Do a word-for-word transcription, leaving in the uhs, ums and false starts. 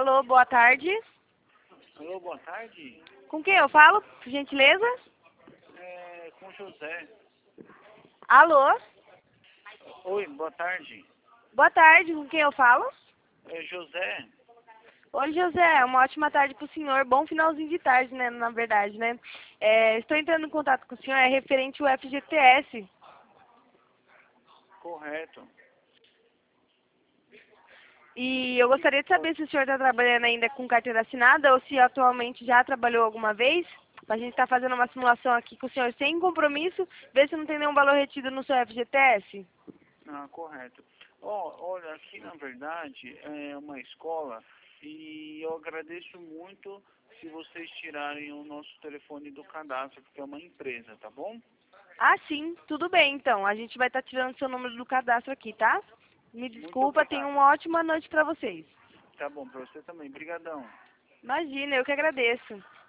Alô, boa tarde. Alô, boa tarde. Com quem eu falo, por gentileza? É, com José. Alô, Oi, boa tarde. boa tarde, com quem eu falo? É José. Oi, José, uma ótima tarde para o senhor. Bom finalzinho de tarde, né, na verdade, né? É, estou entrando em contato com o senhor, é referente ao F G T S. Correto. E eu gostaria de saber se o senhor está trabalhando ainda com carteira assinada ou se atualmente já trabalhou alguma vez. A gente está fazendo uma simulação aqui com o senhor sem compromisso, ver se não tem nenhum valor retido no seu F G T S. Ah, correto. Ó, olha, aqui na verdade é uma escola e eu agradeço muito se vocês tirarem o nosso telefone do cadastro, porque é uma empresa, tá bom? Ah, sim, tudo bem então. A gente vai estar tirando seu número do cadastro aqui, tá? Me Muito desculpa, tenha obrigado. uma ótima noite para vocês. Tá bom, pra você também. Brigadão. Imagina, eu que agradeço.